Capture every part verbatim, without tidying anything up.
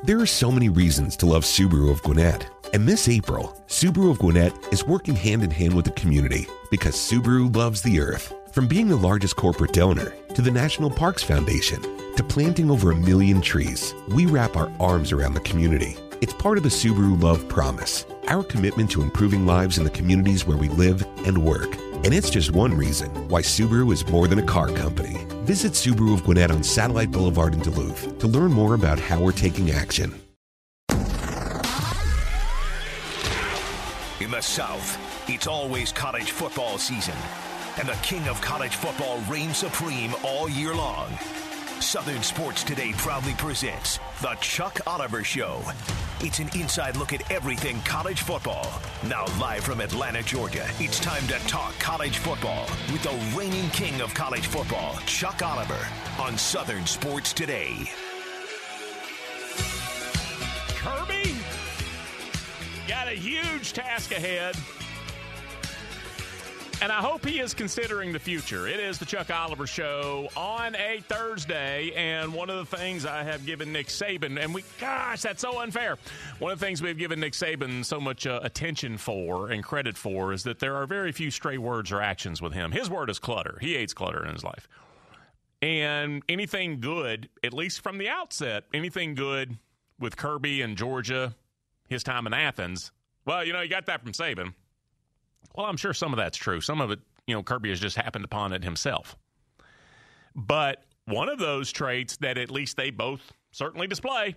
There are so many reasons to love Subaru of Gwinnett. And this April, Subaru of Gwinnett is working hand in hand with the community because Subaru loves the earth. From being the largest corporate donor to the National Parks Foundation to planting over a million trees, we wrap our arms around the community. It's part of the Subaru Love Promise, our commitment to improving lives in the communities where we live and work. And it's just one reason why Subaru is more than a car company. Visit Subaru of Gwinnett on Satellite Boulevard in Duluth to learn more about how we're taking action. In the South, it's always college football season, and the king of college football reigns supreme all year long. Southern Sports Today proudly presents The Chuck Oliver Show. It's an inside look at everything college football. Now live from Atlanta, Georgia, it's time to talk college football with the reigning king of college football, Chuck Oliver, on Southern Sports Today. Kirby got a huge task ahead, and I hope he is considering the future. It is the Chuck Oliver Show on a Thursday, and one of the things I have given Nick Saban, and we, gosh, that's so unfair. One of the things we've given Nick Saban so much uh, attention for and credit for is that there are very few stray words or actions with him. His word is clutter. He hates clutter in his life. And anything good, at least from the outset, anything good with Kirby and Georgia, his time in Athens, well, you know, you got that from Saban. Well, I'm sure some of that's true. Some of it, you know, Kirby has just happened upon it himself. But one of those traits that at least they both certainly display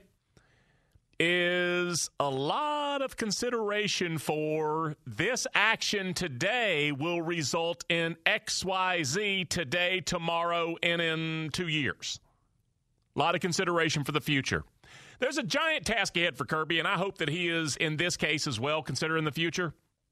is a lot of consideration for this action today will result in X Y Z today, tomorrow, and in two years. A lot of consideration for the future. There's a giant task ahead for Kirby, and I hope that he is, in this case as well, considering the future.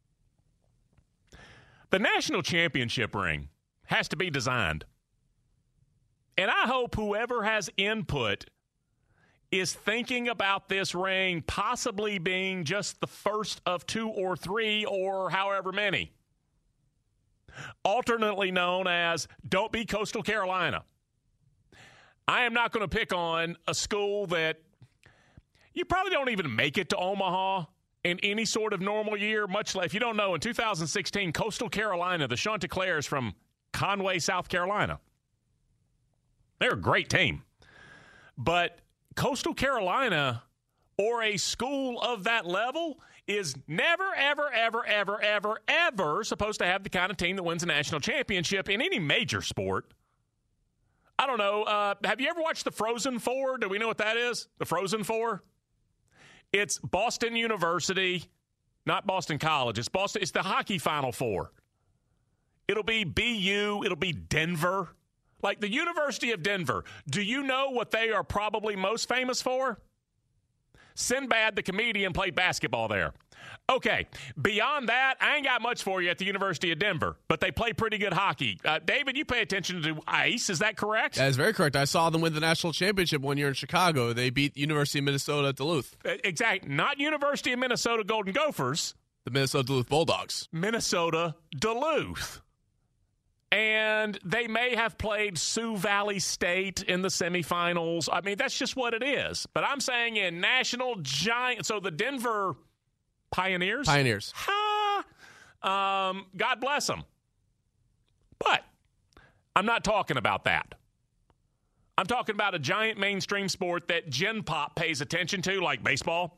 The national championship ring has to be designed. And I hope whoever has input is thinking about this ring possibly being just the first of two or three or however many. Alternately known as Don't Be Coastal Carolina. I am not going to pick on a school that you probably don't even make it to Omaha in any sort of normal year, much less, if you don't know, in two thousand sixteen, Coastal Carolina, the Chanticleers from Conway, South Carolina. They're a great team. But Coastal Carolina, or a school of that level, is never, ever, ever, ever, ever, ever supposed to have the kind of team that wins a national championship in any major sport. I don't know. Uh, have you ever watched the Frozen Four? Do we know what that is? The Frozen Four? It's Boston University, not Boston College. It's Boston. It's the hockey Final Four. It'll be B U. It'll be Denver. Like the University of Denver. Do you know what they are probably most famous for? Sinbad the comedian played basketball there. Okay, beyond that, I ain't got much for you at the University of Denver, but they play pretty good hockey. Uh, David, you pay attention to ice. Is that correct? That is very correct. I saw them win the national championship one year in Chicago. They beat University of Minnesota at Duluth. Uh, exactly. Not University of Minnesota Golden Gophers. The Minnesota Duluth Bulldogs. Minnesota Duluth. And they may have played Sioux Valley State in the semifinals. I mean, that's just what it is. But I'm saying in national giant, so the Denver Pioneers? Pioneers. Ha! Um, God bless them. But I'm not talking about that. I'm talking about a giant mainstream sport that Gen Pop pays attention to, like baseball.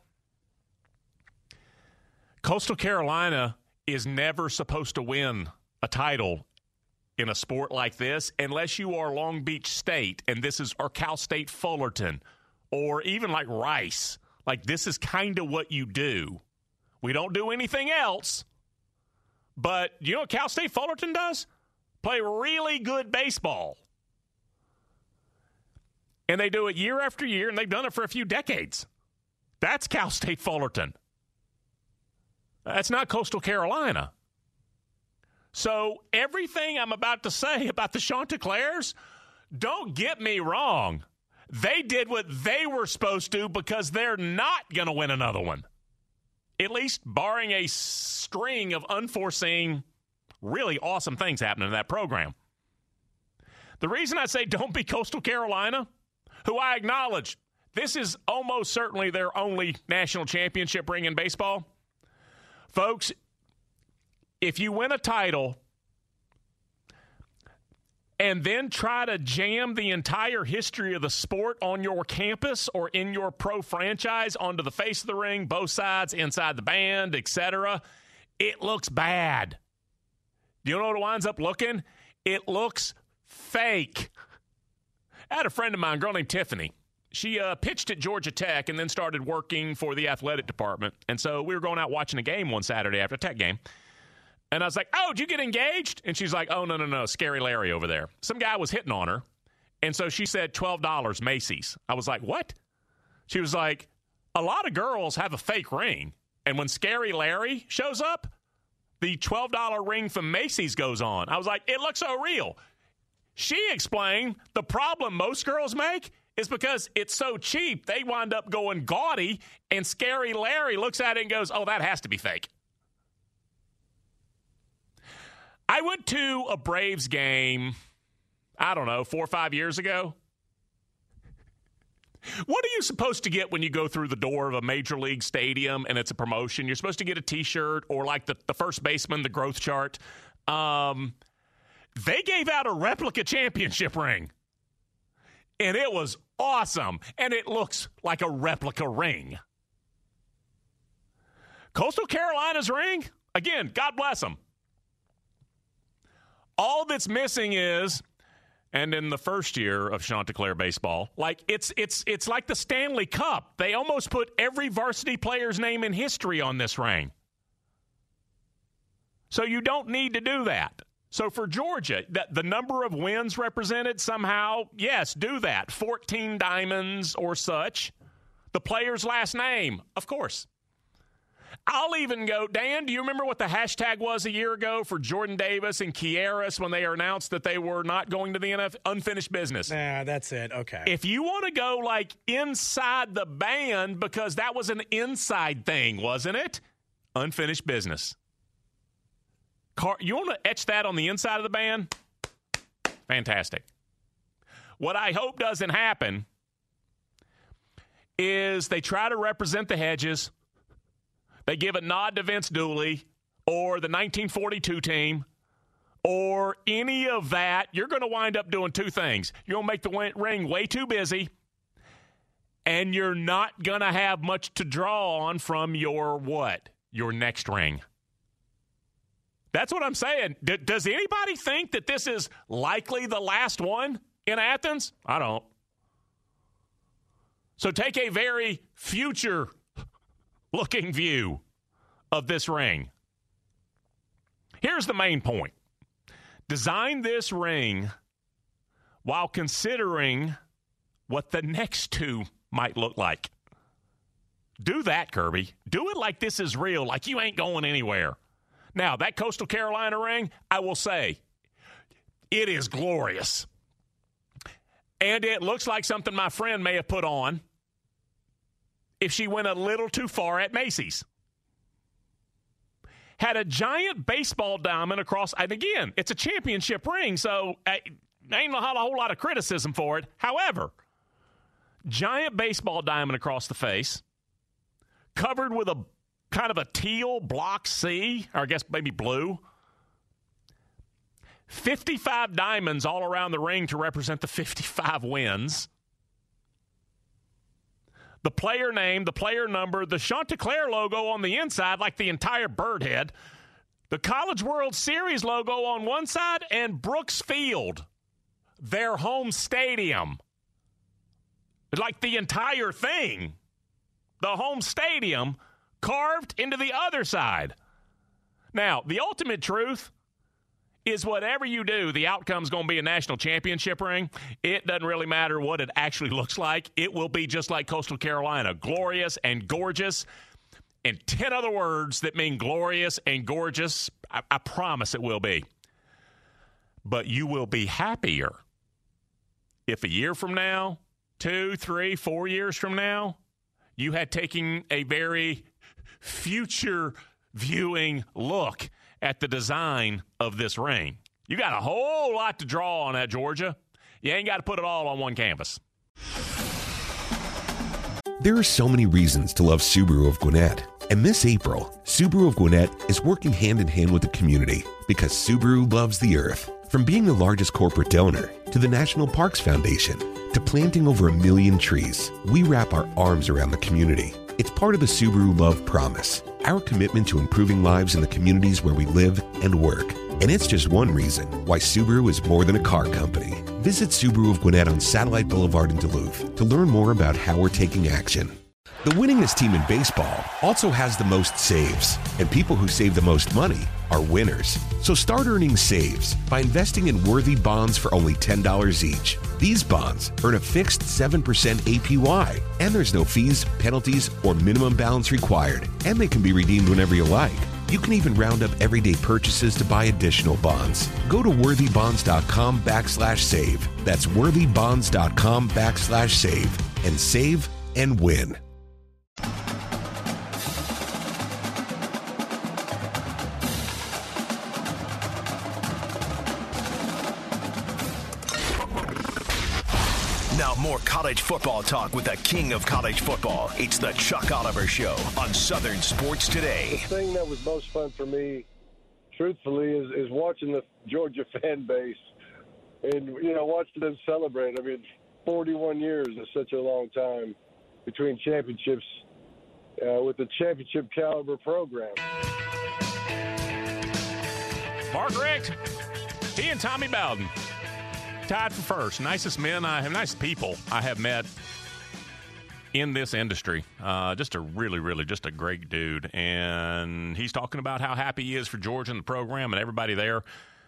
Coastal Carolina is never supposed to win a title in a sport like this unless you are Long Beach State, and this is, or Cal State Fullerton, or even like Rice. Like, this is kind of what you do. We don't do anything else. But you know what Cal State Fullerton does? Play really good baseball. And they do it year after year, and they've done it for a few decades. That's Cal State Fullerton. That's not Coastal Carolina. So everything I'm about to say about the Chanticleers, don't get me wrong. They did what they were supposed to because they're not going to win another one. At least barring a string of unforeseen, really awesome things happening in that program. The reason I say don't be Coastal Carolina, who I acknowledge, this is almost certainly their only national championship ring in baseball. Folks, if you win a title and then try to jam the entire history of the sport on your campus or in your pro franchise onto the face of the ring, both sides, inside the band, et cetera, it looks bad. You know what it winds up looking? It looks fake. I had a friend of mine, a girl named Tiffany. She uh, pitched at Georgia Tech and then started working for the athletic department. And so we were going out watching a game one Saturday after a Tech game. And I was like, oh, did you get engaged? And she's like, oh, no, no, no, Scary Larry over there. Some guy was hitting on her. And so she said twelve dollars, Macy's. I was like, what? She was like, a lot of girls have a fake ring. And when Scary Larry shows up, the twelve dollars ring from Macy's goes on. I was like, it looks so real. She explained the problem most girls make is because it's so cheap, they wind up going gaudy, and Scary Larry looks at it and goes, oh, that has to be fake. I went to a Braves game, I don't know, four or five years ago. What are you supposed to get when you go through the door of a major league stadium and it's a promotion? You're supposed to get a T-shirt or like the, the first baseman, the growth chart. Um, they gave out a replica championship ring, and it was awesome, and it looks like a replica ring. Coastal Carolina's ring, again, God bless them. All that's missing is, and in the first year of Chanticleer baseball, like it's it's it's like the Stanley Cup. They almost put every varsity player's name in history on this ring. So you don't need to do that. So for Georgia, that the number of wins represented somehow, yes, do that. fourteen diamonds or such. The player's last name, of course. I'll even go, Dan, do you remember what the hashtag was a year ago for Jordan Davis and Kieras when they announced that they were not going to the N F L? Unfinished business. Nah, that's it. Okay. If you want to go like inside the band, because that was an inside thing, wasn't it? Unfinished business. Car- you want to etch that on the inside of the band? Fantastic. What I hope doesn't happen is they try to represent the Hedges. They give a nod to Vince Dooley or the nineteen forty-two team or any of that. You're going to wind up doing two things. You're going to make the ring way too busy, and you're not going to have much to draw on from your what? Your next ring. That's what I'm saying. D- does anybody think that this is likely the last one in Athens? I don't. So take a very future looking view of this ring. Here's the main point. Design this ring while considering what the next two might look like. Do that, Kirby. Do it like this is real, like you ain't going anywhere. Now, that Coastal Carolina ring, I will say, it is glorious. And it looks like something my friend may have put on if she went a little too far at Macy's. Had a giant baseball diamond across, and again, it's a championship ring, so I ain't a whole lot of criticism for it. However, giant baseball diamond across the face, covered with a kind of a teal block C, or I guess maybe blue. fifty-five diamonds all around the ring to represent the fifty-five wins. The player name, the player number, the Chanticleer logo on the inside, like the entire bird head. The College World Series logo on one side, and Brooks Field, their home stadium. Like the entire thing. The home stadium carved into the other side. Now, the ultimate truth is whatever you do, the outcome's going to be a national championship ring. It doesn't really matter what it actually looks like. It will be just like Coastal Carolina, glorious and gorgeous. And ten other words that mean glorious and gorgeous, I, I promise it will be. But you will be happier if a year from now, two, three, four years from now, you had taken a very future viewing look at the design of this ring. You got a whole lot to draw on that, Georgia. You ain't got to put it all on one canvas. There are so many reasons to love Subaru of Gwinnett. And this April, Subaru of Gwinnett is working hand in hand with the community because Subaru loves the earth. From being the largest corporate donor to the National Parks Foundation to planting over a million trees, we wrap our arms around the community. It's part of the Subaru Love Promise, our commitment to improving lives in the communities where we live and work. And it's just one reason why Subaru is more than a car company. Visit Subaru of Gwinnett on Satellite Boulevard in Duluth to learn more about how we're taking action. The winningest team in baseball also has the most saves, and people who save the most money are winners. So start earning saves by investing in Worthy bonds for only ten dollars each. These bonds earn a fixed seven percent A P Y, and there's no fees, penalties, or minimum balance required, and they can be redeemed whenever you like. You can even round up everyday purchases to buy additional bonds. Go to worthybonds.com backslash save. That's worthybonds.com backslash save and save and win. Now more college football talk with the king of college football. It's the Chuck Oliver Show on Southern Sports Today. The thing that was most fun for me, truthfully, is, is watching the Georgia fan base and, you know, watching them celebrate. I mean, forty-one years is such a long time between championships uh, with the championship caliber program. Mark Richt, he and Tommy Bowden tied for first. Nicest men I have, nice people I have met in this industry. Uh, just a really, really, just a great dude. And he's talking about how happy he is for Georgia and the program and everybody there.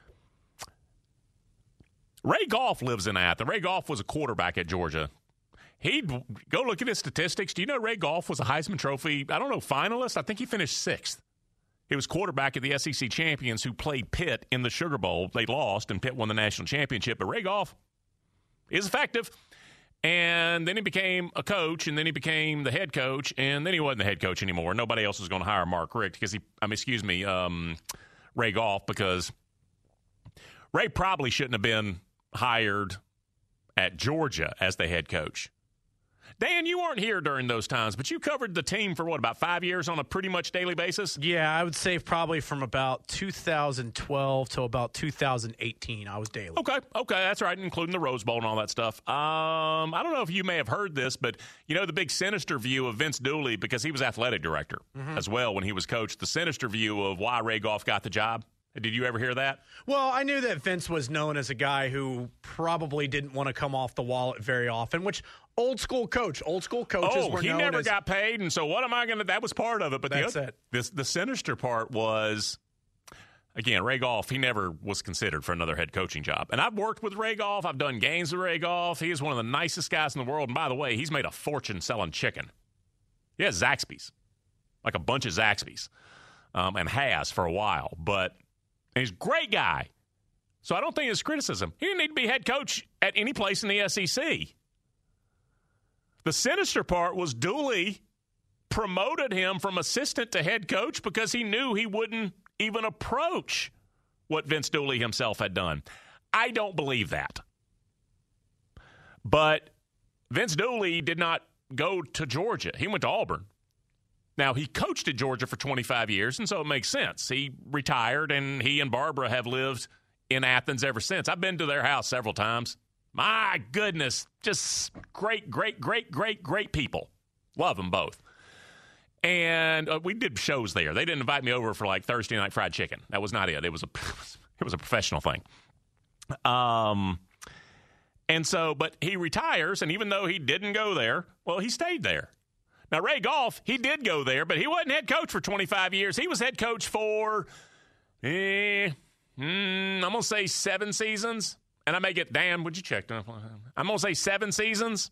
Ray Goff lives in Athens. Ray Goff was a quarterback at Georgia. He'd go look at his statistics. Do you know Ray Goff was a Heisman Trophy, I don't know, finalist? I think he finished sixth. He was quarterback of the S E C champions who played Pitt in the Sugar Bowl. They lost, and Pitt won the national championship. But Ray Goff is effective. And then he became a coach, and then he became the head coach, and then he wasn't the head coach anymore. Nobody else was going to hire Mark Richt because he, I mean, excuse me, um, Ray Goff, because Ray probably shouldn't have been hired at Georgia as the head coach. Dan, you weren't here during those times, but you covered the team for, what, about five years on a pretty much daily basis? Yeah, I would say probably from about two thousand twelve to about two thousand eighteen, I was daily. Okay, okay, that's right, including the Rose Bowl and all that stuff. Um, I don't know if you may have heard this, but you know the big sinister view of Vince Dooley, because he was athletic director mm-hmm. as well when he was coach, the sinister view of why Ray Goff got the job. Did you ever hear that? Well, I knew that Vince was known as a guy who probably didn't want to come off the wallet very often, which old school coach, old school coaches oh, were he known never as, got paid, and so what am I going to – that was part of it. But that's the, it. This, the sinister part was, again, Ray Goff, he never was considered for another head coaching job. And I've worked with Ray Goff. I've done games with Ray Goff. He is one of the nicest guys in the world. And by the way, he's made a fortune selling chicken. He has Zaxby's, like a bunch of Zaxby's, um, and has for a while. But – and he's a great guy. So I don't think it's criticism. He didn't need to be head coach at any place in the S E C. The sinister part was Dooley promoted him from assistant to head coach because he knew he wouldn't even approach what Vince Dooley himself had done. I don't believe that. But Vince Dooley did not go to Georgia. He went to Auburn. Now, he coached at Georgia for twenty-five years, and so it makes sense. He retired, and he and Barbara have lived in Athens ever since. I've been to their house several times. My goodness, just great, great, great, great, great people. Love them both. And uh, we did shows there. They didn't invite me over for, like, Thursday night fried chicken. That was not it. It was a, it was a professional thing. Um, and so, but he retires, and even though he didn't go there, well, he stayed there. Now, Ray Goff, he did go there, but he wasn't head coach for twenty-five years. He was head coach for, eh, mm, I'm going to say seven seasons. And I may get, Dan, would you check? I'm going to say seven seasons.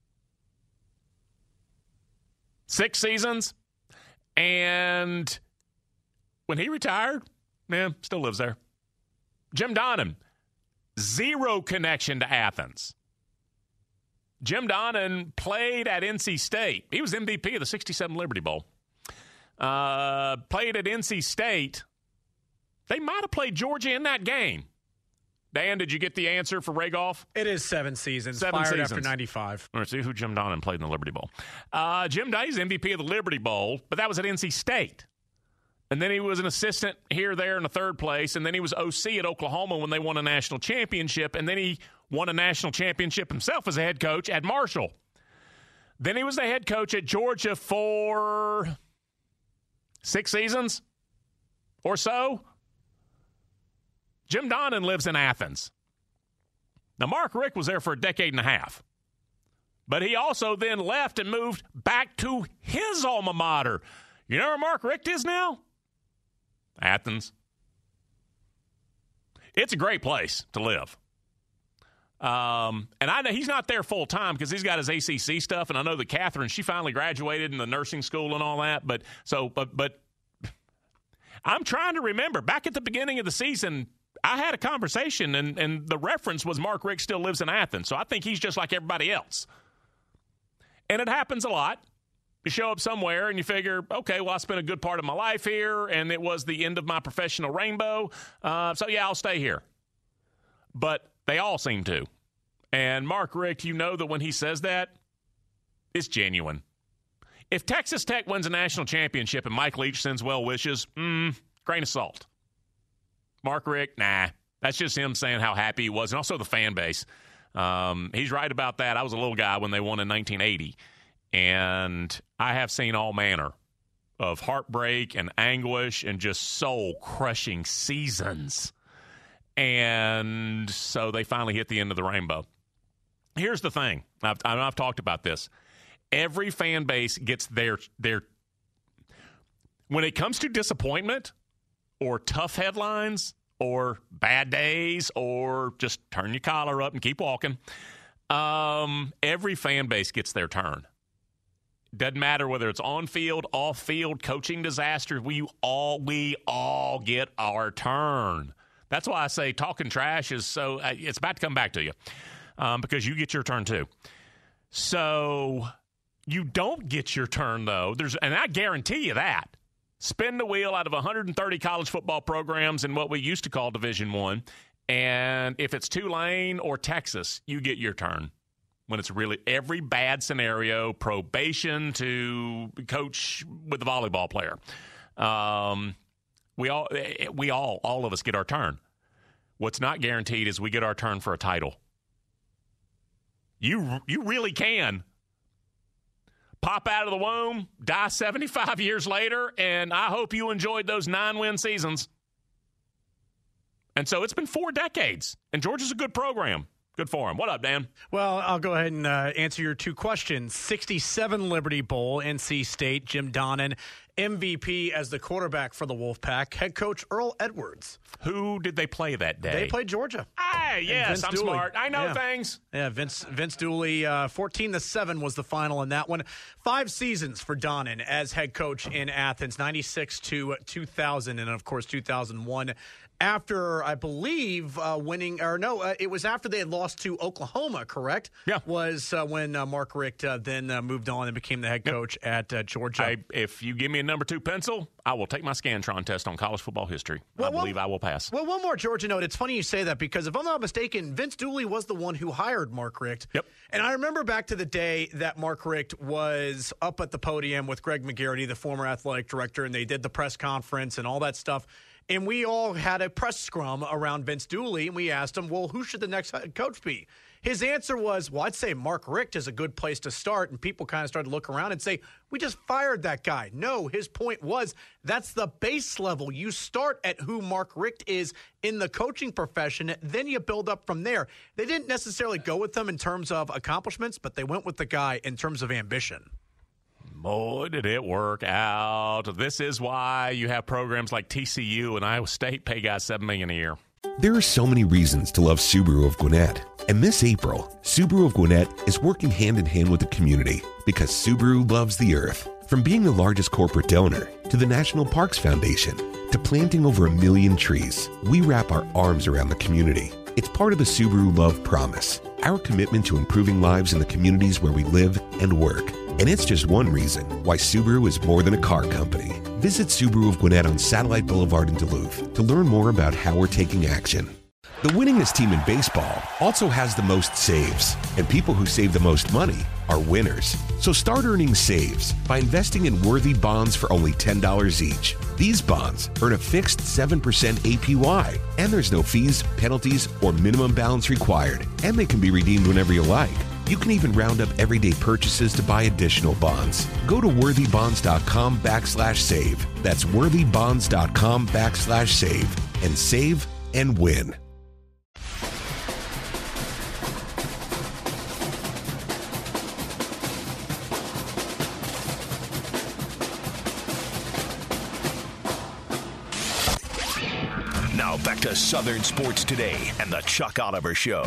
Six seasons. And when he retired, man, still lives there. Jim Donnan, zero connection to Athens. Jim Donnan played at N C State. He was M V P of the sixty-seven Liberty Bowl. Uh, played at N C State. They might have played Georgia in that game. Dan, did you get the answer for Ray Goff? It is seven seasons. Seven fired seasons. after ninety-five. Let's see who Jim Donnan played in the Liberty Bowl. Uh, Jim Donnan M V P of the Liberty Bowl, but that was at N C State. And then he was an assistant here, there, in the third place. And then he was O C at Oklahoma when they won a national championship. And then he won a national championship himself as a head coach at Marshall. Then he was the head coach at Georgia for six seasons or so. Jim Donnan lives in Athens. Now, Mark Richt was there for a decade and a half. But he also then left and moved back to his alma mater. You know where Mark Richt is now? Athens. It's a great place to live. Um, and I know he's not there full time because he's got his A C C stuff, and I know that Catherine, she finally graduated in the nursing school and all that. But so, but but I'm trying to remember back at the beginning of the season, I had a conversation, and and the reference was Mark Richt still lives in Athens, so I think he's just like everybody else. And it happens a lot. You show up somewhere and you figure, okay, well, I spent a good part of my life here, and it was the end of my professional rainbow. Uh, so, yeah, I'll stay here. But they all seem to. And Mark Richt, you know that when he says that, it's genuine. If Texas Tech wins a national championship and Mike Leach sends well wishes, mm, grain of salt. Mark Richt, nah. That's just him saying how happy he was, and also the fan base. Um, he's right about that. I was a little guy when they won in nineteen eighty. And I have seen all manner of heartbreak and anguish and just soul-crushing seasons. And so they finally hit the end of the rainbow. Here's the thing. I've, I've talked about this. Every fan base gets their, their – when it comes to disappointment or tough headlines or bad days or just turn your collar up and keep walking, um, every fan base gets their turn. Doesn't matter whether it's on field, off field, coaching disaster. We all we all get our turn. That's why I say talking trash is so. Uh, it's about to come back to you um, because you get your turn too. So you don't get your turn though. There's and I guarantee you that. Spin the wheel out of one hundred thirty college football programs in what we used to call Division One, and if it's Tulane or Texas, you get your turn. When it's really every bad scenario, probation to coach with the volleyball player. Um, we all, we all, all of us get our turn. What's not guaranteed is we get our turn for a title. You, you really can pop out of the womb, die seventy-five years later, and I hope you enjoyed those nine-win seasons. And so it's been four decades, and Georgia's a good program. Good for him. What up, Dan? Well, I'll go ahead and uh, answer your two questions. sixty-seven Liberty Bowl, N C State, Jim Donnan, M V P as the quarterback for the Wolfpack, head coach Earl Edwards. Who did they play that day? They played Georgia. Hey, yes, I'm Dooley. smart. I know yeah. things. Yeah, Vince Vince Dooley, uh, fourteen to seven was the final in that one. Five seasons for Donnan as head coach in Athens, ninety-six to two thousand, and of course two thousand one. After, I believe, uh, winning, or no, uh, it was after they had lost to Oklahoma, correct? Yeah. Was uh, when uh, Mark Richt uh, then uh, moved on and became the head coach yep. at uh, Georgia. I, if you give me a number two pencil, I will take my Scantron test on college football history. Well, I believe well, I will pass. Well, one more Georgia note. It's funny you say that because if I'm not mistaken, Vince Dooley was the one who hired Mark Richt. Yep. And I remember back to the day that Mark Richt was up at the podium with Greg McGarity, the former athletic director, and they did the press conference and all that stuff. And we all had a press scrum around Vince Dooley, and we asked him, well, who should the next head coach be? His answer was, well, I'd say Mark Richt is a good place to start. And people kind of started to look around and say, we just fired that guy. No, his point was that's the base level. You start at who Mark Richt is in the coaching profession, then you build up from there. They didn't necessarily go with them in terms of accomplishments, but they went with the guy in terms of ambition. Boy, did it work out. This is why you have programs like T C U and Iowa State pay guys seven million dollars a year. There are so many reasons to love Subaru of Gwinnett. And this April, Subaru of Gwinnett is working hand in hand with the community because Subaru loves the earth. From being the largest corporate donor to the National Parks Foundation to planting over a million trees, we wrap our arms around the community. It's part of the Subaru Love Promise, our commitment to improving lives in the communities where we live and work. And it's just one reason why Subaru is more than a car company. Visit Subaru of Gwinnett on Satellite Boulevard in Duluth to learn more about how we're taking action. The winningest team in baseball also has the most saves, and people who save the most money are winners. So start earning saves by investing in Worthy bonds for only ten dollars each. These bonds earn a fixed seven percent A P Y, and there's no fees, penalties, or minimum balance required, and they can be redeemed whenever you like. You can even round up everyday purchases to buy additional bonds. Go to worthybonds.com backslash save. That's worthybonds.com backslash save and save and win. Now back to Southern Sports Today and the Chuck Oliver Show.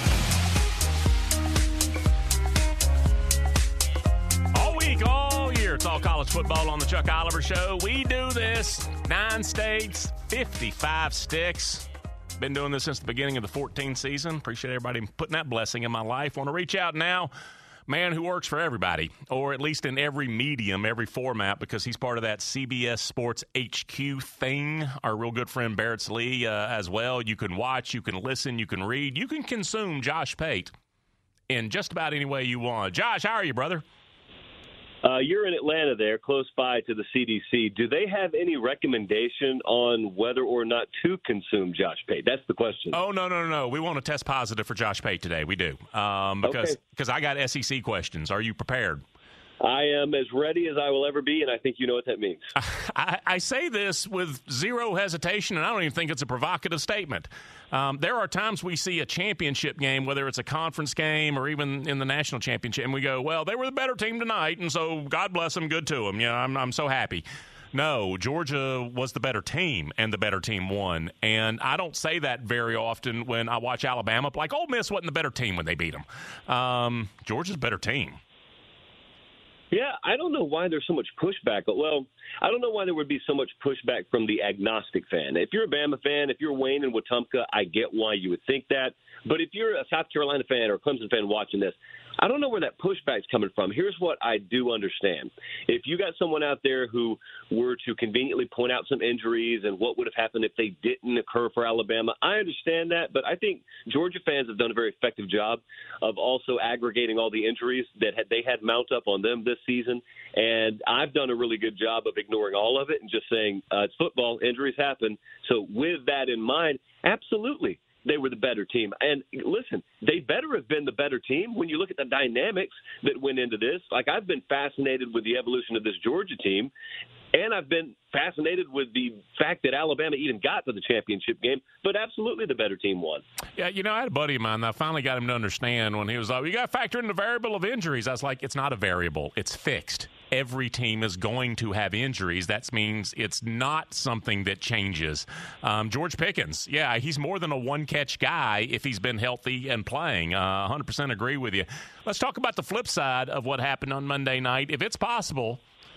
All week, all year, it's all college football on the Chuck Oliver Show. We do this. Nine states, fifty-five sticks. Been doing this since the beginning of the fourteenth season. Appreciate everybody putting that blessing in my life. Want to reach out now. Man who works for everybody, or at least in every medium, every format, because he's part of that C B S Sports H Q thing. Our real good friend Barrett Slee uh, as well. You can watch, you can listen, you can read, you can consume Josh Pate in just about any way you want. Josh, how are you, brother? Uh, you're in Atlanta there, close by to the C D C. Do they have any recommendation on whether or not to consume Josh Pate? That's the question. Oh, no, no, no, no. We want to test positive for Josh Pate today. We do. Um, because Okay. because I got S E C questions. Are you prepared? I am as ready as I will ever be, and I think you know what that means. I, I say this with zero hesitation, and I don't even think it's a provocative statement. Um, there are times we see a championship game, whether it's a conference game or even in the national championship, and we go, well, they were the better team tonight, and so God bless them, good to them. You know, I'm, I'm so happy. No, Georgia was the better team, and the better team won. And I don't say that very often when I watch Alabama. Like, Ole Miss wasn't the better team when they beat them. Um, Georgia's a better team. Yeah, I don't know why there's so much pushback. Well, I don't know why there would be so much pushback from the agnostic fan. If you're a Bama fan, if you're Wayne and Wetumpka, I get why you would think that. But if you're a South Carolina fan or a Clemson fan watching this, I don't know where that pushback's coming from. Here's what I do understand. If you got someone out there who were to conveniently point out some injuries and what would have happened if they didn't occur for Alabama, I understand that. But I think Georgia fans have done a very effective job of also aggregating all the injuries that had, they had mount up on them this season. And I've done a really good job of ignoring all of it and just saying uh, it's football, injuries happen. So with that in mind, absolutely. They were the better team. And listen, they better have been the better team when you look at the dynamics that went into this. Like, I've been fascinated with the evolution of this Georgia team, and I've been fascinated with the fact that Alabama even got to the championship game, but absolutely the better team won. Yeah, you know, I had a buddy of mine that I finally got him to understand when he was like, you got to factor in the variable of injuries. I was like, it's not a variable. It's fixed. Every team is going to have injuries. That means it's not something that changes. Um, George Pickens, yeah, he's more than a one-catch guy if he's been healthy and playing. Uh, one hundred percent agree with you. Let's talk about the flip side of what happened on Monday night. If it's possible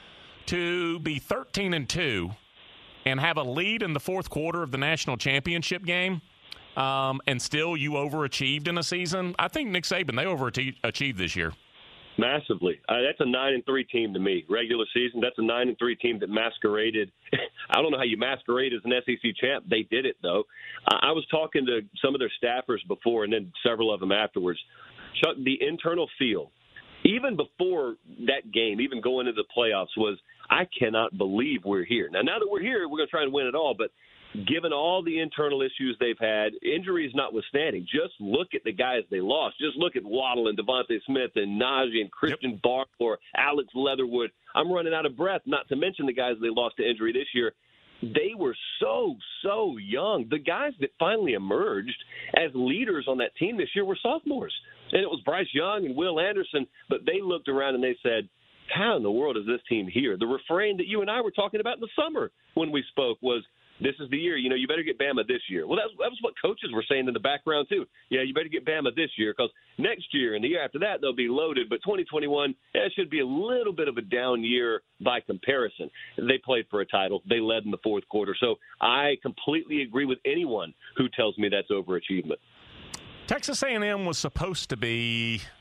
to be thirteen and two and have a lead in the fourth quarter of the national championship game, um, and still you overachieved in a season, I think Nick Saban, they overachieved this year. Massively. Uh, that's a nine and three team to me. Regular season, that's a nine and three team that masqueraded. I don't know how you masquerade as an S E C champ. They did it though. Uh, I was talking to some of their staffers before, and then several of them afterwards. Chuck, the internal feel, even before that game, even going into the playoffs, was I cannot believe we're here. Now, now that we're here, we're going to try and win it all, but given all the internal issues they've had, injuries notwithstanding, just look at the guys they lost. Just look at Waddle and Devontae Smith and Najee and Christian yep. Barr or Alex Leatherwood. I'm running out of breath, not to mention the guys they lost to injury this year. They were so, so young. The guys that finally emerged as leaders on that team this year were sophomores. And it was Bryce Young and Will Anderson, but they looked around and they said, how in the world is this team here? The refrain that you and I were talking about in the summer when we spoke was, this is the year, you know, you better get Bama this year. Well, that was, that was what coaches were saying in the background, too. Yeah, you better get Bama this year because next year and the year after that, they'll be loaded. But twenty twenty-one, yeah, it should be a little bit of a down year by comparison. They played for a title. They led in the fourth quarter. So I completely agree with anyone who tells me that's overachievement. Texas A and M was supposed to be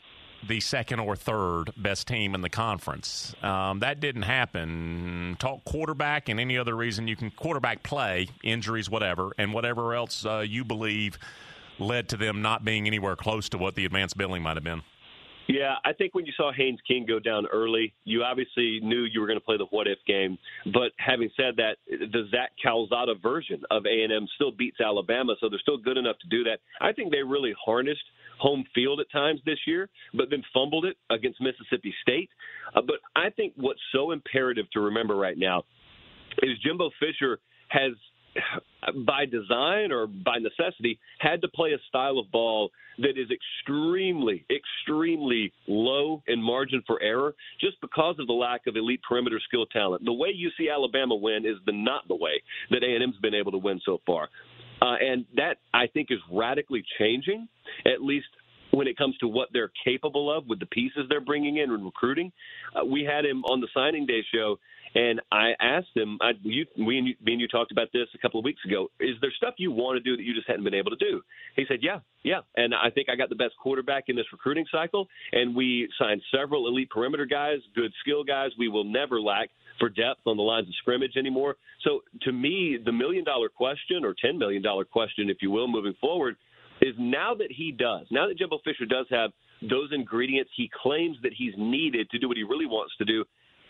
the second or third best team in the conference. Um, that didn't happen. Talk quarterback and any other reason you can quarterback play, injuries, whatever, and whatever else uh, you believe led to them not being anywhere close to what the advanced billing might have been. Yeah, I think when you saw Haynes King go down early, you obviously knew you were going to play the what-if game. But having said that, the Zach Calzada version of A and M still beats Alabama, so they're still good enough to do that. I think they really harnessed home field at times this year, but then fumbled it against Mississippi State. Uh, but I think what's so imperative to remember right now is Jimbo Fisher has, by design or by necessity, had to play a style of ball that is extremely, extremely low in margin for error just because of the lack of elite perimeter skill talent. The way you see Alabama win is the not the way that A and M's been able to win so far. Uh, and that, I think, is radically changing, at least when it comes to what they're capable of with the pieces they're bringing in and recruiting. Uh, we had him on the signing day show, and I asked him, I, you, we, and you, me and you talked about this a couple of weeks ago, is there stuff you want to do that you just hadn't been able to do? He said, yeah, yeah. And I think I got the best quarterback in this recruiting cycle, and we signed several elite perimeter guys, good skill guys. We will never lack for depth on the lines of scrimmage anymore. So to me, the million-dollar question, or ten million dollars question, if you will, moving forward, is now that he does, now that Jimbo Fisher does have those ingredients he claims that he's needed to do what he really wants to do,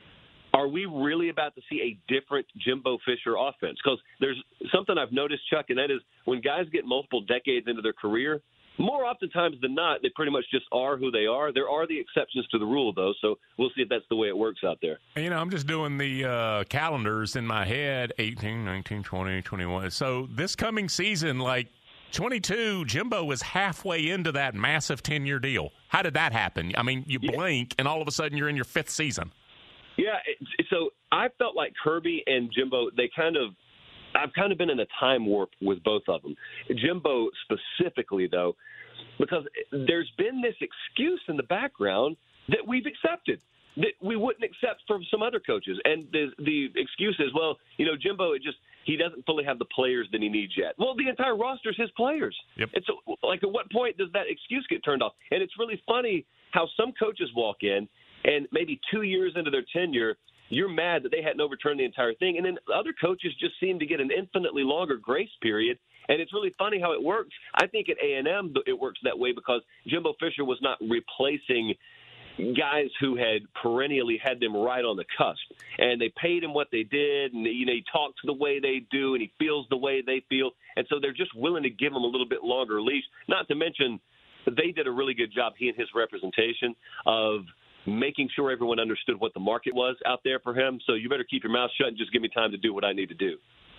are we really about to see a different Jimbo Fisher offense? Because there's something I've noticed, Chuck, and that is when guys get multiple decades into their career, more oftentimes than not, they pretty much just are who they are. There are the exceptions to the rule, though, so we'll see if that's the way it works out there. You know, I'm just doing the uh, calendars in my head, eighteen, nineteen, twenty, twenty-one. So this coming season, like twenty-two, Jimbo is halfway into that massive ten-year deal. How did that happen? I mean, you blink, and all of a sudden you're in your fifth season. Yeah, it, so I felt like Kirby and Jimbo, they kind of – I've kind of been in a time warp with both of them. Jimbo specifically, though, because there's been this excuse in the background that we've accepted that we wouldn't accept from some other coaches. And the, the excuse is, well, you know, Jimbo, it just he doesn't fully have the players that he needs yet. Well, the entire roster is his players. Yep. And so, like, at what point does that excuse get turned off? And it's really funny how some coaches walk in, and maybe two years into their tenure, you're mad that they hadn't overturned the entire thing. And then other coaches just seem to get an infinitely longer grace period. And it's really funny how it works. I think at A and M it works that way because Jimbo Fisher was not replacing guys who had perennially had them right on the cusp. And they paid him what they did, and you know, he talks the way they do, and he feels the way they feel. And so they're just willing to give him a little bit longer leash, not to mention they did a really good job, he and his representation, of making sure everyone understood what the market was out there for him. So you better keep your mouth shut and just give me time to do what I need to do.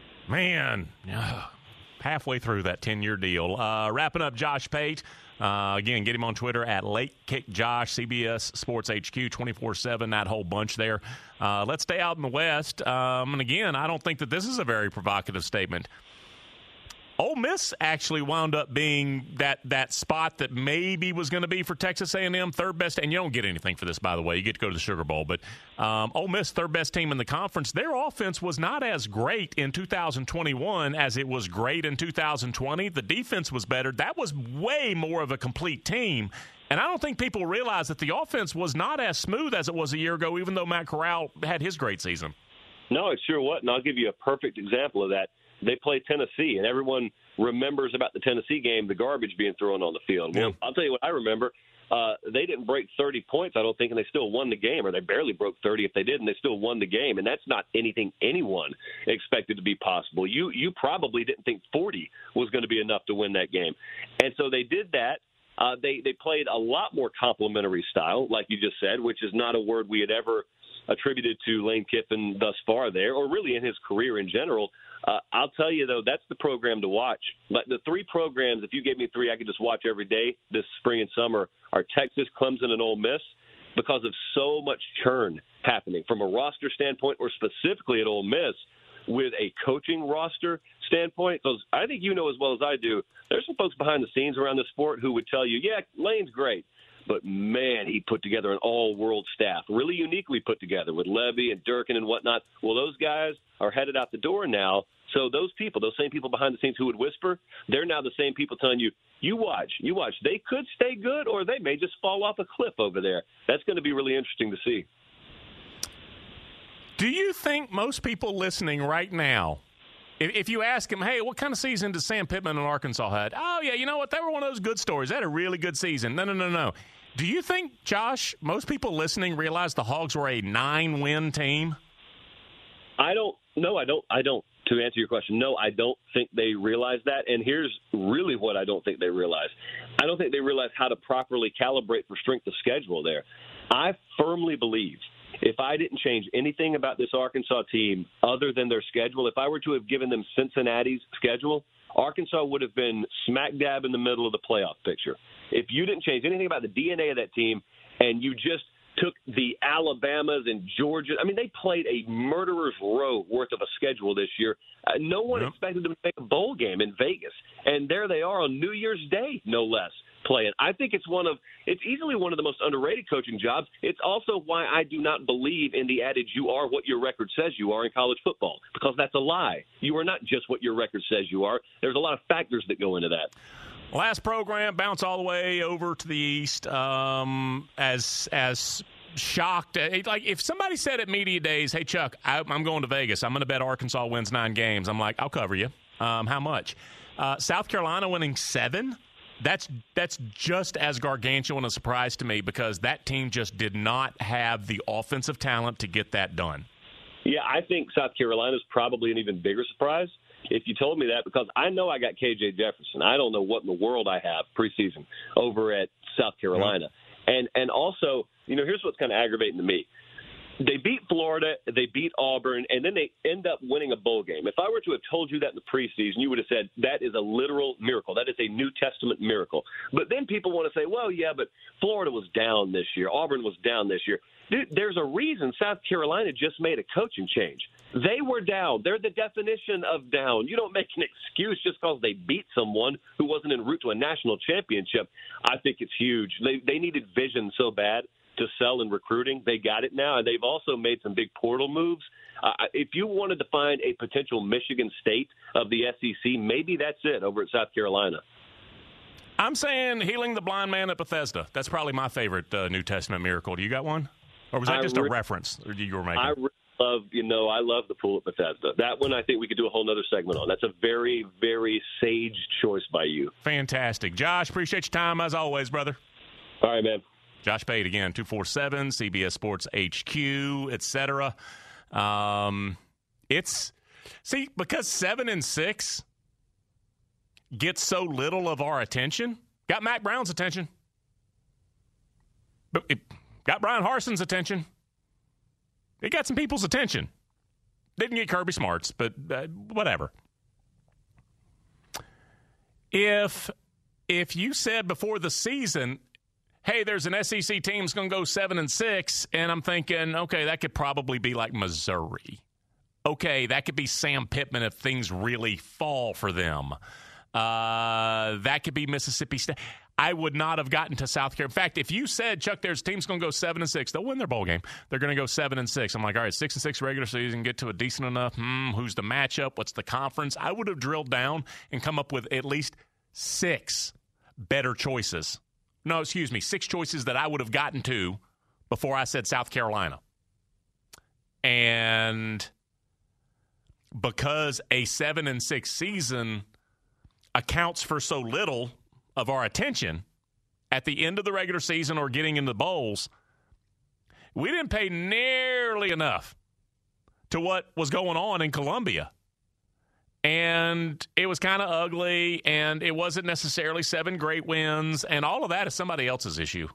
Man, halfway through that ten-year deal. Uh, wrapping up Josh Pate. Uh, again, get him on Twitter at LateKickJosh, C B S Sports H Q, twenty-four seven, that whole bunch there. Uh, let's stay out in the West. Um, and again, I don't think that this is a very provocative statement. Ole Miss actually wound up being that that spot that maybe was going to be for Texas A and M, third best. And you don't get anything for this, by the way. You get to go to the Sugar Bowl. But um, Ole Miss, third best team in the conference. Their offense was not as great in two thousand twenty-one as it was great in two thousand twenty. The defense was better. That was way more of a complete team. And I don't think people realize that the offense was not as smooth as it was a year ago, even though Matt Corral had his great season. No, it sure wasn't. I'll give you a perfect example of that. They play Tennessee, and everyone remembers about the Tennessee game, the garbage being thrown on the field. Well, yeah. I'll tell you what I remember. Uh, they didn't break thirty points, I don't think, and they still won the game, or they barely broke thirty if they did, and they still won the game. And that's not anything anyone expected to be possible. You you probably didn't think forty was going to be enough to win that game. And so they did that. Uh, they, they played a lot more complementary style, like you just said, which is not a word we had ever attributed to Lane Kiffin thus far there, or really in his career in general. Uh, I'll tell you, though, that's the program to watch. But the three programs, if you gave me three I could just watch every day this spring and summer, are Texas, Clemson, and Ole Miss because of so much churn happening from a roster standpoint, or specifically at Ole Miss with a coaching roster standpoint. Because I think you know as well as I do, there's some folks behind the scenes around the sport who would tell you, yeah, Lane's great, but, man, he put together an all-world staff, really uniquely put together with Levy and Durkin and whatnot. Well, those guys are headed out the door now. So those people, those same people behind the scenes who would whisper, they're now the same people telling you, you watch, you watch. They could stay good or they may just fall off a cliff over there. That's going to be really interesting to see. Do you think most people listening right now, if, if you ask them, hey, what kind of season does Sam Pittman and Arkansas had? Oh, yeah, you know what? They were one of those good stories. They had a really good season. No, no, no, no. Do you think, Josh, most people listening realize the Hogs were a nine-win team? I don't. No, I don't. I don't. To answer your question, no, I don't think they realize that. And here's really what I don't think they realize. I don't think they realize how to properly calibrate for strength of schedule there. I firmly believe if I didn't change anything about this Arkansas team other than their schedule, if I were to have given them Cincinnati's schedule, Arkansas would have been smack dab in the middle of the playoff picture. If you didn't change anything about the D N A of that team and you just took the Alabamas and Georgia. I mean, they played a murderer's row worth of a schedule this year. Uh, no one yep. expected them to make a bowl game in Vegas. And there they are on New Year's Day, no less, playing. I think it's one of it's easily one of the most underrated coaching jobs. It's also why I do not believe in the adage, you are what your record says you are in college football, because that's a lie. You are not just what your record says you are. There's a lot of factors that go into that. Last program, bounce all the way over to the east. Um, as as shocked, like if somebody said at media days, "Hey Chuck, I, I'm going to Vegas. I'm going to bet Arkansas wins nine games." I'm like, "I'll cover you." Um, how much? Uh, South Carolina winning seven. That's that's just as gargantuan a surprise to me because that team just did not have the offensive talent to get that done. Yeah, I think South Carolina is probably an even bigger surprise if you told me that, because I know I got K J Jefferson. I don't know what in the world I have preseason over at South Carolina. Mm-hmm. And and also, you know, here's what's kind of aggravating to me. They beat Florida, they beat Auburn, and then they end up winning a bowl game. If I were to have told you that in the preseason, you would have said that is a literal miracle. That is a New Testament miracle. But then people want to say, well, yeah, but Florida was down this year. Auburn was down this year. Dude, there's a reason South Carolina just made a coaching change. They were down. They're the definition of down. You don't make an excuse just because they beat someone who wasn't en route to a national championship. I think it's huge. They they needed vision so bad to sell in recruiting. They got it now, and they've also made some big portal moves. Uh, if you wanted to find a potential Michigan State of the S E C, maybe that's it over at South Carolina. I'm saying healing the blind man at Bethesda. That's probably my favorite uh, New Testament miracle. Do you got one? Or was that just re- a reference you were making? I re- love, you know, I love the pool at Bethesda. That one I think we could do a whole other segment on. That's a very, very sage choice by you. Fantastic. Josh, appreciate your time as always, brother. All right, man. Josh Pate, again, two four seven, C B S Sports H Q, et cetera. Um, it's, see, because seven and six gets so little of our attention, got Mac Brown's attention, but it got Brian Harson's attention. It got some people's attention. Didn't get Kirby Smart's, but uh, whatever. If if you said before the season, hey, there's an S E C team that's going to go seven and six, and I'm thinking, okay, that could probably be like Missouri. Okay, that could be Sam Pittman if things really fall for them. Uh, that could be Mississippi State. I would not have gotten to South Carolina. In fact, if you said, Chuck, there's a team's going to go seven and six, they'll win their bowl game. They're going to go seven and six. I'm like, all right, six and six regular season, get to a decent enough. Hmm, who's the matchup? What's the conference? I would have drilled down and come up with at least six better choices. No, excuse me, six choices that I would have gotten to before I said South Carolina. And because a seven and six season accounts for so little of our attention at the end of the regular season or getting into the bowls, we didn't pay nearly enough to what was going on in Columbia. And it was kind of ugly, and it wasn't necessarily seven great wins, and all of that is somebody else's issue.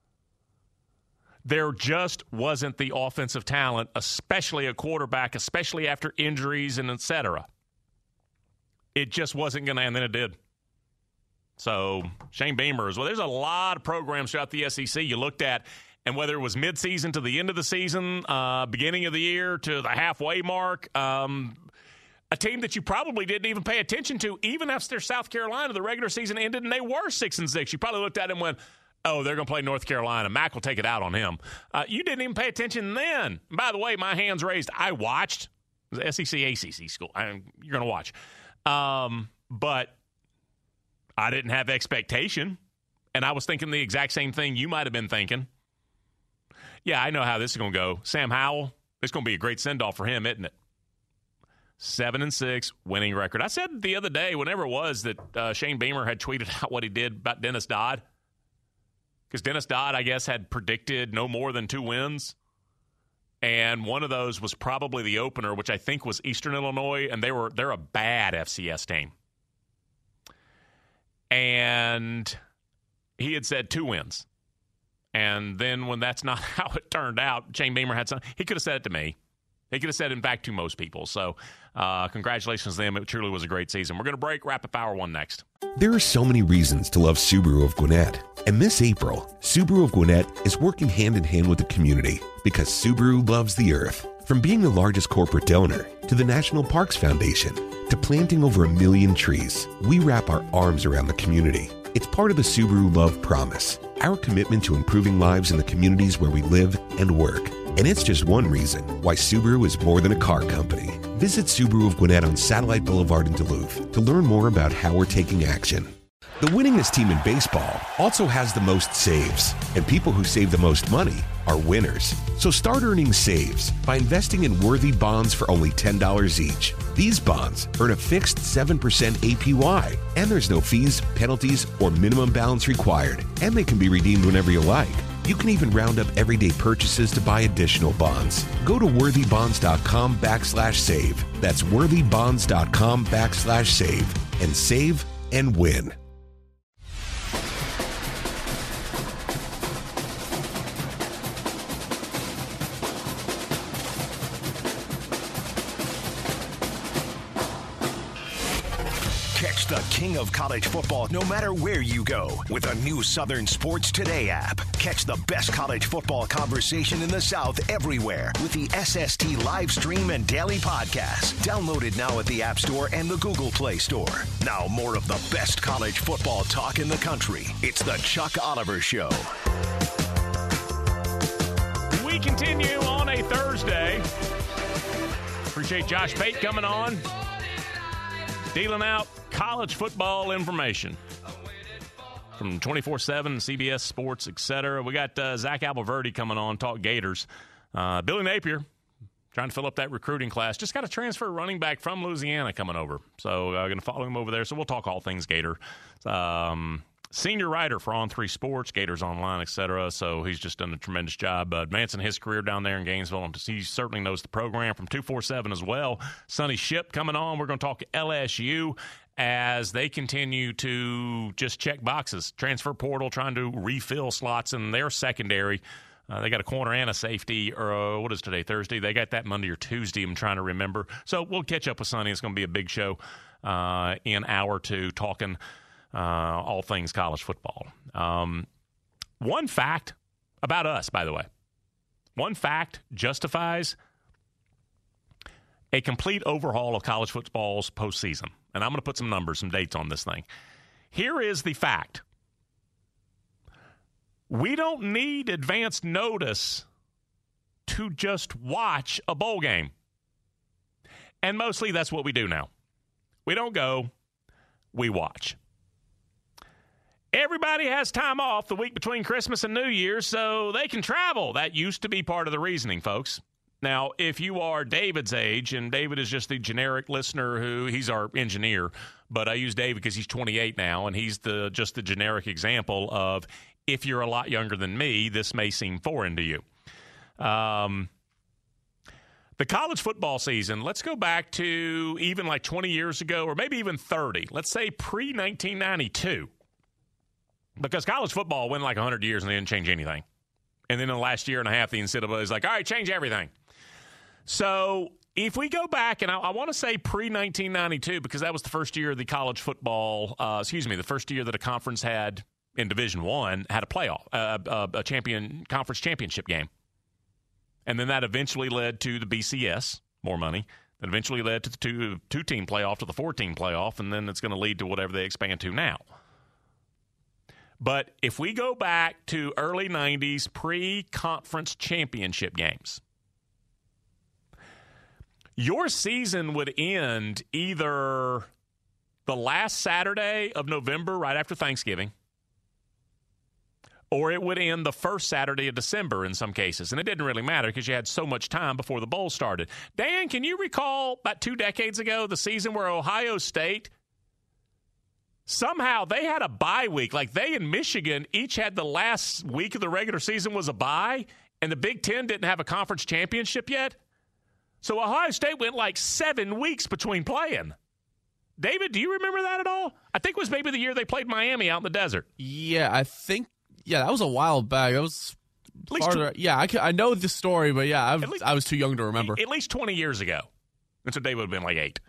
There just wasn't the offensive talent, especially a quarterback, especially after injuries and et cetera. It just wasn't going to, and then it did. So Shane Beamer as well. There's a lot of programs throughout the S E C you looked at, and whether it was midseason to the end of the season, uh, beginning of the year to the halfway mark, um, a team that you probably didn't even pay attention to, even after South Carolina, the regular season ended and they were six and six. You probably looked at it and went, oh, they're going to play North Carolina. Mac will take it out on him. Uh, you didn't even pay attention then. By the way, my hand's raised. I watched. It was S E C, A C C school. I, you're going to watch. Um, but I didn't have expectation, and I was thinking the exact same thing you might have been thinking. Yeah, I know how this is going to go. Sam Howell, it's going to be a great send-off for him, isn't it? Seven and six winning record. I said the other day, whenever it was, that uh, Shane Beamer had tweeted out what he did about Dennis Dodd. Because Dennis Dodd, I guess, had predicted no more than two wins. And one of those was probably the opener, which I think was Eastern Illinois, and they were they're a bad F C S team. And he had said two wins. And then when that's not how it turned out, Shane Beamer had some. He could have said it to me. He could have said it, in fact, to most people. So uh, congratulations to them. It truly was a great season. We're going to break. Rapid Hour one next. There are so many reasons to love Subaru of Gwinnett. And this April, Subaru of Gwinnett is working hand in hand with the community because Subaru loves the earth. From being the largest corporate donor to the National Parks Foundation to planting over a million trees, we wrap our arms around the community. It's part of the Subaru Love Promise, our commitment to improving lives in the communities where we live and work. And it's just one reason why Subaru is more than a car company. Visit Subaru of Gwinnett on Satellite Boulevard in Duluth to learn more about how we're taking action. The winningest team in baseball also has the most saves, and people who save the most money are winners. So start earning saves by investing in worthy bonds for only ten dollars each. These bonds earn a fixed seven percent A P Y, and there's no fees, penalties, or minimum balance required, and they can be redeemed whenever you like. You can even round up everyday purchases to buy additional bonds. Go to worthybonds.com backslash save. That's worthybonds.com backslash save and save and win. Catch the king of college football no matter where you go with a new Southern Sports Today app. Catch the best college football conversation in the South everywhere with the S S T live stream and daily podcast. Download it now at the App Store and the Google Play Store. Now more of the best college football talk in the country. It's the Chuck Oliver Show. We continue on a Thursday. Appreciate Josh Pate coming on, dealing out college football information from twenty-four seven, C B S Sports, et cetera. We got uh, Zach Alberverdi coming on, talk Gators. Uh, Billy Napier trying to fill up that recruiting class. Just got a transfer running back from Louisiana coming over. So I'm uh, going to follow him over there. So we'll talk all things Gator. Um, senior writer for On three Sports, Gators Online, et cetera. So he's just done a tremendous job uh, advancing his career down there in Gainesville. He certainly knows the program from two forty-seven as well. Sonny Ship coming on. We're going to talk L S U as they continue to just check boxes. Transfer portal, trying to refill slots in their secondary. Uh, they got a corner and a safety, or uh, what is today, Thursday? They got that Monday or Tuesday, I'm trying to remember. So we'll catch up with Sonny. It's going to be a big show uh, in hour two, talking uh, all things college football. Um, one fact about us, by the way. One fact justifies a complete overhaul of college football's postseason. And I'm going to put some numbers, some dates on this thing. Here is the fact. We don't need advance notice to just watch a bowl game. And mostly that's what we do now. We don't go, we watch. Everybody has time off the week between Christmas and New Year's, so they can travel. That used to be part of the reasoning, folks. Now, if you are David's age, and David is just the generic listener who, he's our engineer, but I use David because he's twenty-eight now, and he's the just the generic example of, if you're a lot younger than me, this may seem foreign to you. Um, the college football season, let's go back to even like twenty years ago, or maybe even thirty. Let's say pre nineteen ninety-two. Because college football went like one hundred years and they didn't change anything. And then in the last year and a half, the N C double A is like, all right, change everything. So if we go back, and I, I want to say pre nineteen ninety-two, because that was the first year of the college football, uh, excuse me, the first year that a conference had, in Division One, had a playoff, uh, uh, a champion conference championship game. And then that eventually led to the B C S, more money. That eventually led to the two, two-team playoff to the four-team playoff, and then it's going to lead to whatever they expand to now. But if we go back to early nineties pre-conference championship games, your season would end either the last Saturday of November right after Thanksgiving, or it would end the first Saturday of December in some cases. And it didn't really matter because you had so much time before the bowl started. Dan, can you recall about two decades ago the season where Ohio State, somehow they had a bye week? Like they and Michigan each had the last week of the regular season was a bye, and the Big Ten didn't have a conference championship yet. So Ohio State went like seven weeks between playing. David, do you remember that at all? I think it was maybe the year they played Miami out in the desert. Yeah, I think, yeah, that was a while back. That was at least farther. Tw- yeah, I, I know the story, but yeah, I've, least, I was too young to remember. At least twenty years ago. And so David would have been like eight.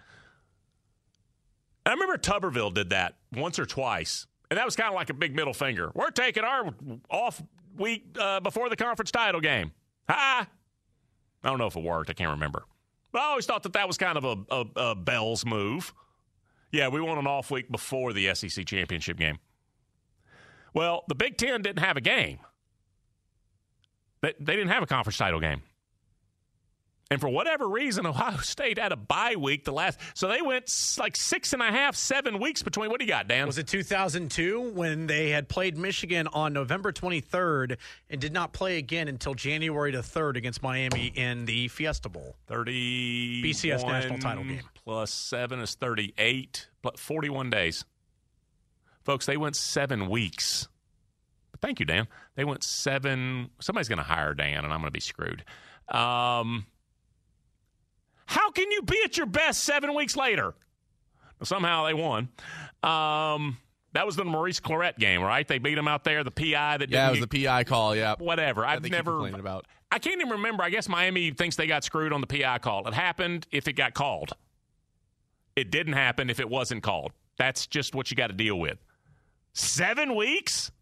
I remember Tuberville did that once or twice, and that was kind of like a big middle finger. We're taking our off week uh, before the conference title game. Ha! I don't know if it worked. I can't remember. But I always thought that that was kind of a, a, a Bell's move. Yeah, we want an off week before the S E C championship game. Well, the Big Ten didn't have a game. They, they didn't have a conference title game. And for whatever reason, Ohio State had a bye week the last. So they went like six and a half, seven weeks between. What do you got, Dan? Was it two thousand two when they had played Michigan on November twenty-third and did not play again until January the third against Miami in the Fiesta Bowl? thirty B C S national title game. Plus seven is thirty-eight, plus forty-one days. Folks, they went seven weeks. But thank you, Dan. They went seven. Somebody's going to hire Dan, and I'm going to be screwed. Um... How can you be at your best seven weeks later? Well, somehow they won. Um, that was the Maurice Clarett game, right? They beat him out there, the P I that didn't Yeah, it was get, the P I call, yeah. Whatever. I've never – about. I can't even remember. I guess Miami thinks they got screwed on the P I call. It happened if it got called. It didn't happen if it wasn't called. That's just what you got to deal with. Seven weeks?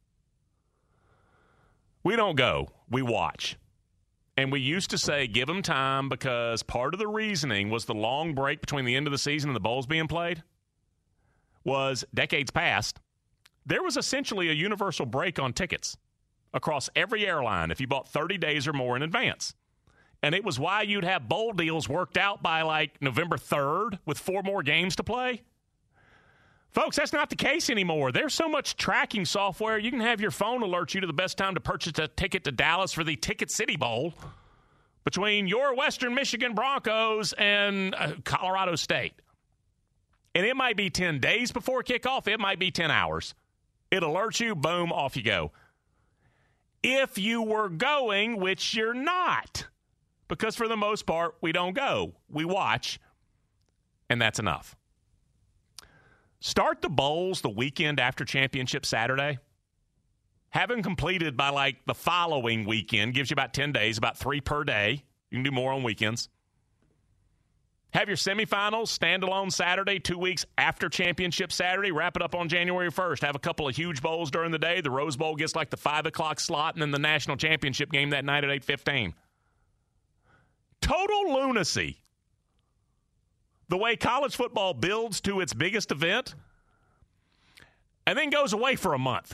We don't go. We watch. And we used to say, give them time, because part of the reasoning was the long break between the end of the season and the bowls being played was decades past. There was essentially a universal break on tickets across every airline if you bought thirty days or more in advance. And it was why you'd have bowl deals worked out by like November third with four more games to play. Folks, that's not the case anymore. There's so much tracking software, you can have your phone alert you to the best time to purchase a ticket to Dallas for the Ticket City Bowl between your Western Michigan Broncos and uh, Colorado State. And it might be ten days before kickoff. It might be ten hours. It alerts you, boom, off you go. If you were going, which you're not, because for the most part, we don't go. We watch, and that's enough. Start the bowls the weekend after Championship Saturday. Have them completed by, like, the following weekend. Gives you about ten days, about three per day. You can do more on weekends. Have your semifinals standalone Saturday, two weeks after Championship Saturday. Wrap it up on January first. Have a couple of huge bowls during the day. The Rose Bowl gets, like, the five o'clock slot, and then the National Championship game that night at eight fifteen. Total lunacy. The way college football builds to its biggest event and then goes away for a month.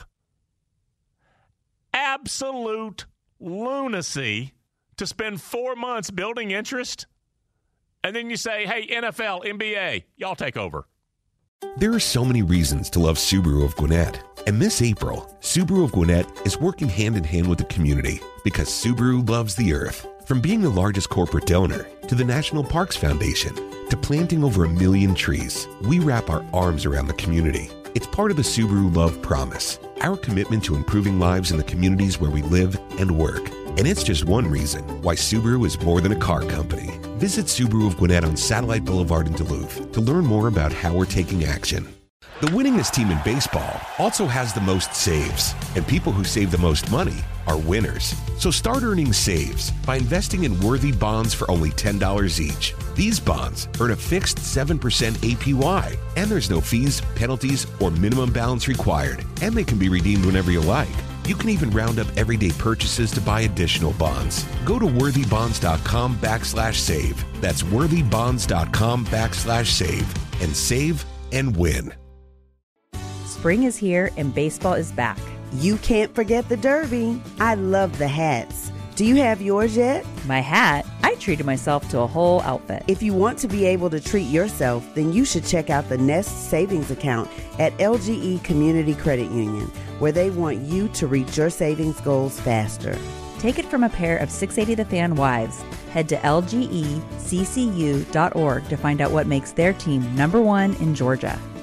Absolute lunacy to spend four months building interest, and then you say, hey, N F L, N B A, y'all take over. There are so many reasons to love Subaru of Gwinnett. And this April, Subaru of Gwinnett is working hand in hand with the community because Subaru loves the earth. From being the largest corporate donor to the National Parks Foundation to planting over a million trees, we wrap our arms around the community. It's part of the Subaru Love Promise, our commitment to improving lives in the communities where we live and work. And it's just one reason why Subaru is more than a car company. Visit Subaru of Gwinnett on Satellite Boulevard in Duluth to learn more about how we're taking action. The winningest team in baseball also has the most saves, and people who save the most money are winners. So start earning saves by investing in Worthy bonds for only ten dollars each. These bonds earn a fixed seven percent A P Y, and there's no fees, penalties, or minimum balance required, and they can be redeemed whenever you like. You can even round up everyday purchases to buy additional bonds. Go to worthybonds.com backslash save. That's worthybonds.com backslash save and save and win. Spring is here and baseball is back. You can't forget the Derby. I love the hats. Do you have yours yet? My hat? I treated myself to a whole outfit. If you want to be able to treat yourself, then you should check out the Nest Savings Account at L G E Community Credit Union, where they want you to reach your savings goals faster. Take it from a pair of six eighty The Fan wives. Head to L G E C C U dot org to find out what makes their team number one in Georgia.